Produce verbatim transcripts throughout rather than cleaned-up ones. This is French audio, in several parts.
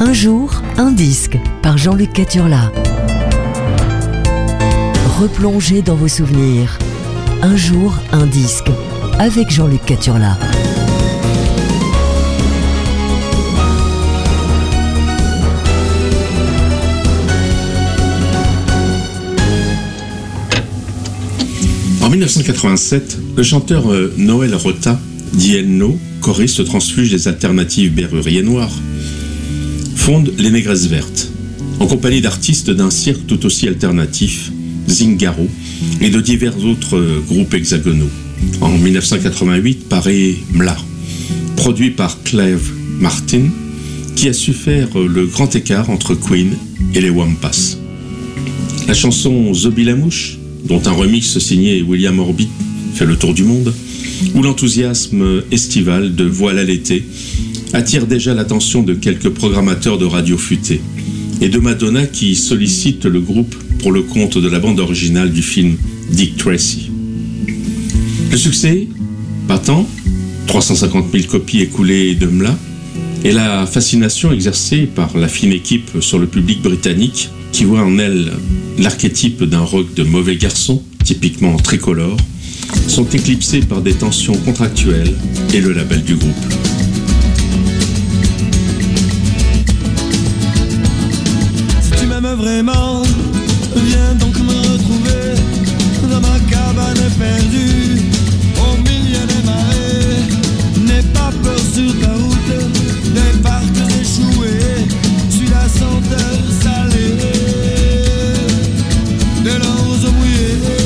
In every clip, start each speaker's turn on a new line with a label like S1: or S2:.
S1: Un jour, un disque par Jean-Luc Caturla. Replongez dans vos souvenirs. Un jour, un disque avec Jean-Luc Caturla.
S2: En dix-neuf cent quatre-vingt-sept, le chanteur Noël Rota, dit No, choriste transfuge des alternatives berrurier noir, fonde Les Négresses Vertes, en compagnie d'artistes d'un cirque tout aussi alternatif, Zingaro, et de divers autres groupes hexagonaux. En dix-neuf cent quatre-vingt-huit paraît Mla, produit par Clive Martin, qui a su faire le grand écart entre Queen et les Wampas. La chanson Zobi la mouche, dont un remix signé William Orbit fait le tour du monde, où l'enthousiasme estival de Voilà l'été attire déjà l'attention de quelques programmateurs de radio futés, et de Madonna qui sollicite le groupe pour le compte de la bande originale du film Dick Tracy. Le succès, pas tant, trois cent cinquante mille copies écoulées de Mla, et la fascination exercée par la fine équipe sur le public britannique qui voit en elle l'archétype d'un rock de mauvais garçon, typiquement tricolore, sont éclipsés par des tensions contractuelles et le label du groupe.
S3: Si tu m'aimes vraiment, viens donc me retrouver dans ma cabane perdue, au milieu des marais. N'aie pas peur sur ta route, des parcs échoués, suis la senteur salée de l'orge mouillée.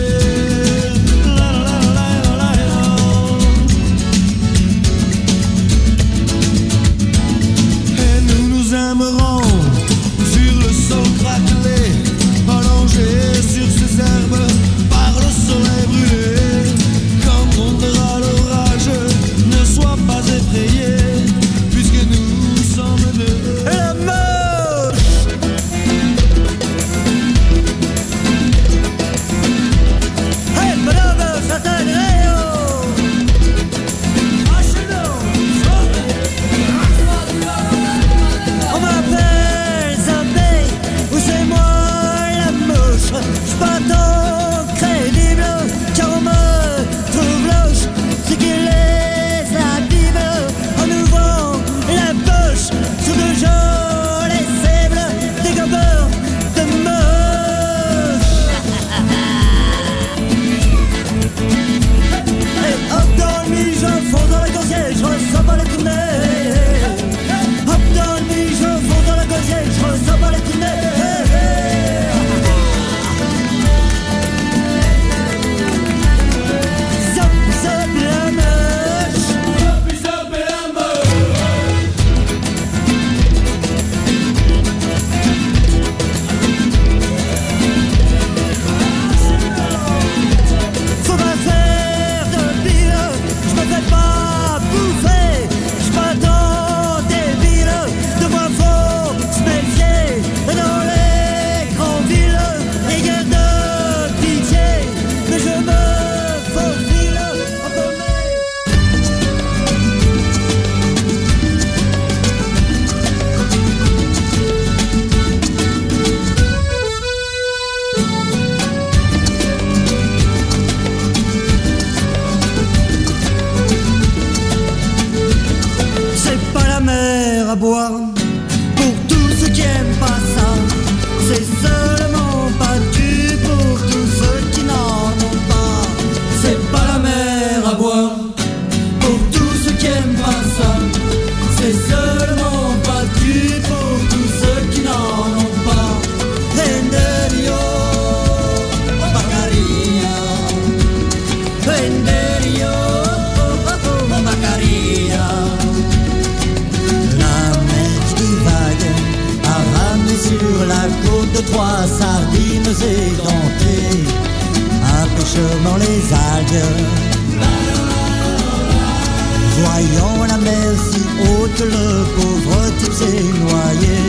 S4: Voyant la mer si haute, le pauvre type s'est noyé.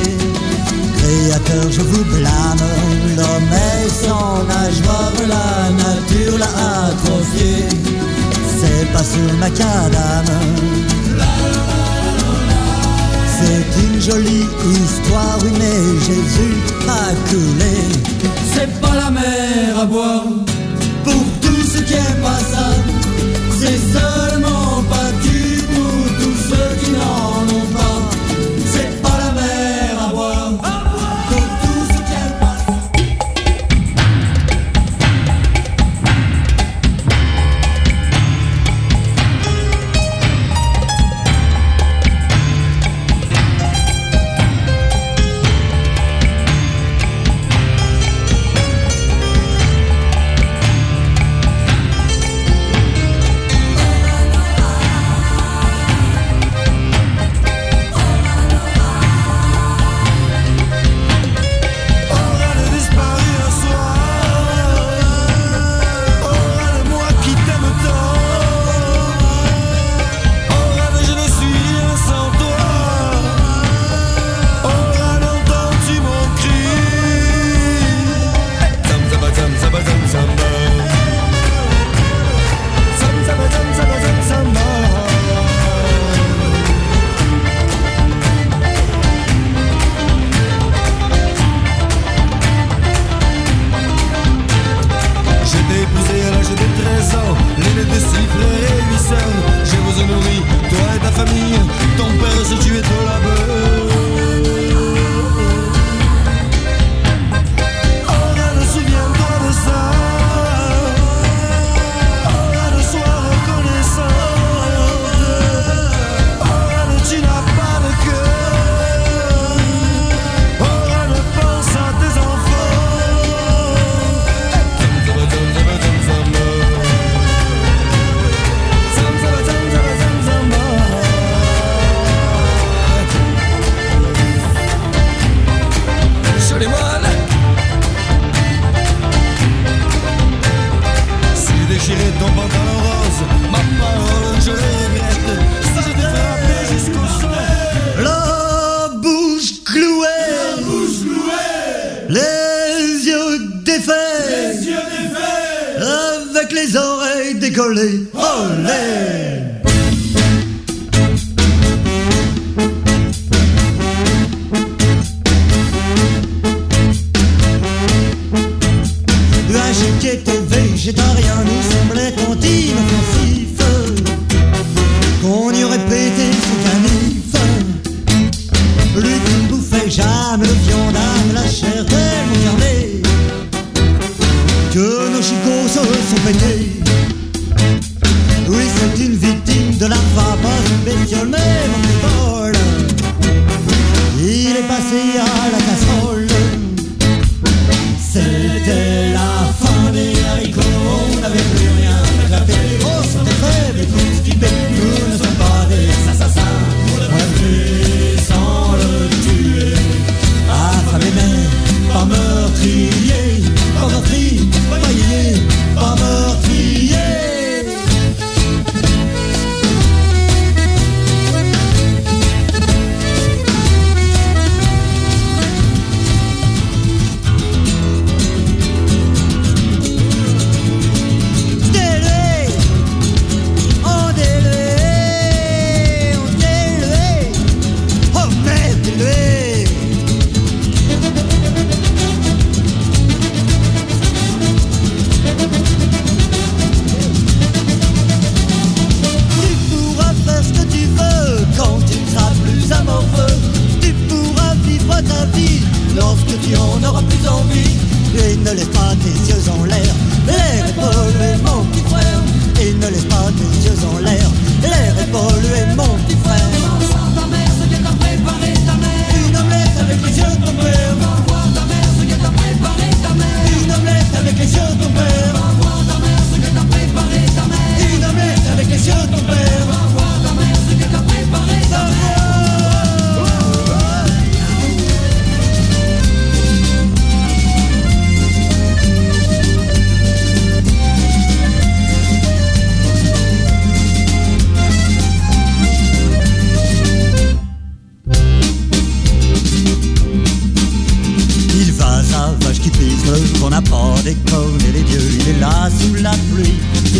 S4: Créateur, je vous blâme, l'homme est sans nageoire, la nature l'a atrophié. C'est pas sur le macadam, c'est une jolie histoire, oui, mais Jésus a coulé.
S3: C'est pas la mer à boire
S4: Pour tous ceux qui aiment pas ça, c'est seulement pas du pour tous ceux qui n'en ont pas. C'est pas la mer à boire pour tous ceux qui aiment pas ça.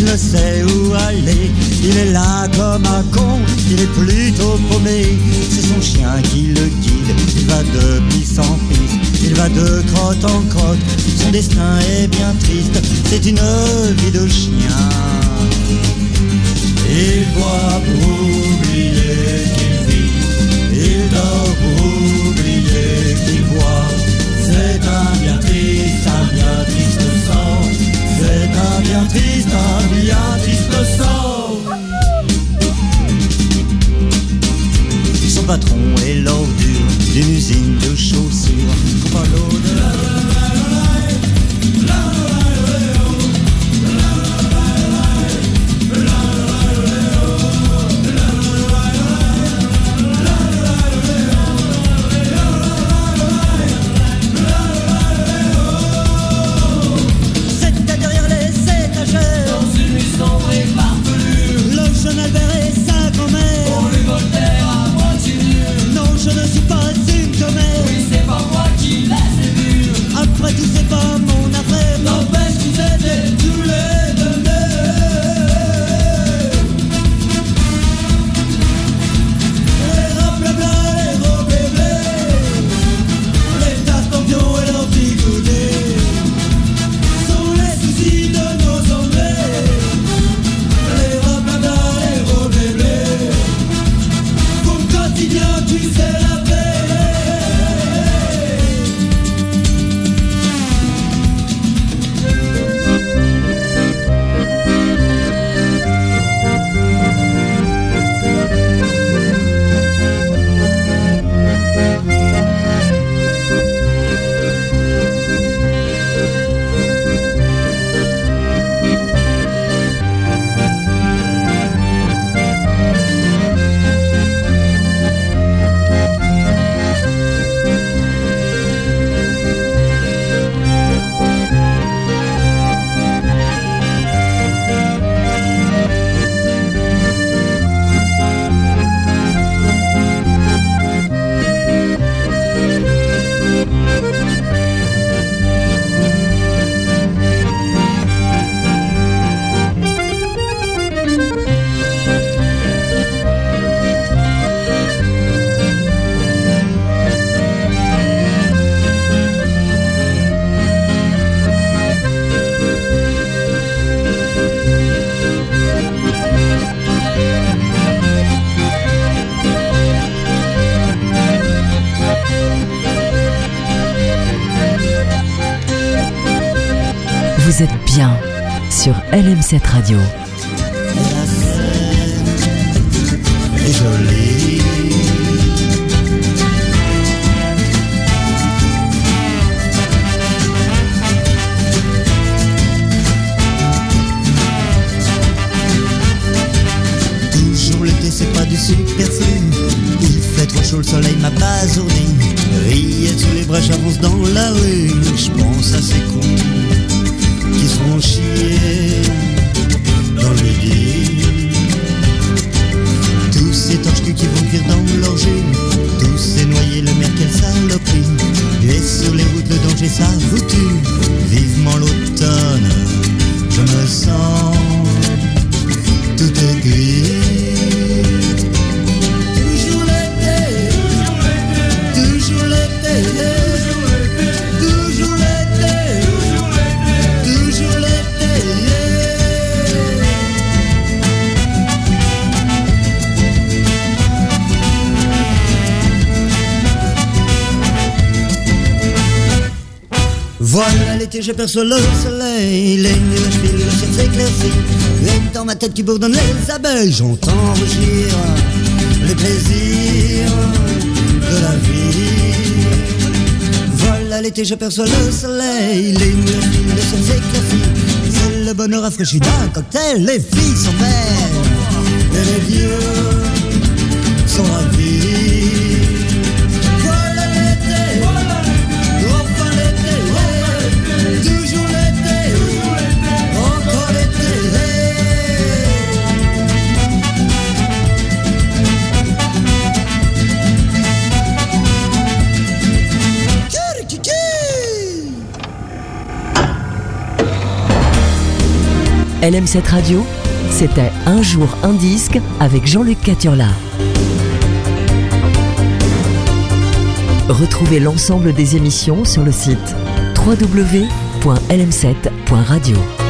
S4: Il est là comme un con, il est plutôt paumé. C'est son son chien qui le guide. Il va de piste en piste, il va de crotte en crotte. Son destin est bien triste, c'est une vie de chien. Il boit pour oublier qu'il vit, il dort pour oublier qu'il boit. C'est un bien triste, un bien triste sort. C'est un bien triste, un bien triste sort. Son patron est l'ordure d'une usine de chaussures. Qu'on parle de la
S1: Vous êtes bien sur L M sept Radio.
S4: La scène est jolie. Toujours l'été, c'est pas du superflu. Il fait trop chaud, le soleil m'a basourdi. Rillettes sous les bras, j'avance dans la rue. Je pense à ces cons qui seront chiés dans le lit. Tous ces torches-culs qui vont cuire dans leur jus. Tous ces noyés, le mer, quelle saloperie. Et sur les routes, le danger, ça vous tue. Vivement l'automne, je me sens tout aiguille. Toujours l'été, toujours l'été, toujours l'été, toujours l'été. Voilà l'été, j'aperçois le soleil, les nuages filent, le ciel s'éclaircit. Et dans ma tête qui bourdonne les abeilles, j'entends rugir le plaisir de la vie. Voilà l'été, j'aperçois le soleil, les nuages filent, le ciel s'éclaircit. C'est le bonheur rafraîchi d'un cocktail, les filles sont belles et les vieux sont ravis. Voilà l'été, enfin l'été, toujours l'été, encore l'été.
S1: L M sept Radio, c'était Un jour un disque avec Jean-Luc Caturla. Retrouvez l'ensemble des émissions sur le site w w w point l m sept point radio.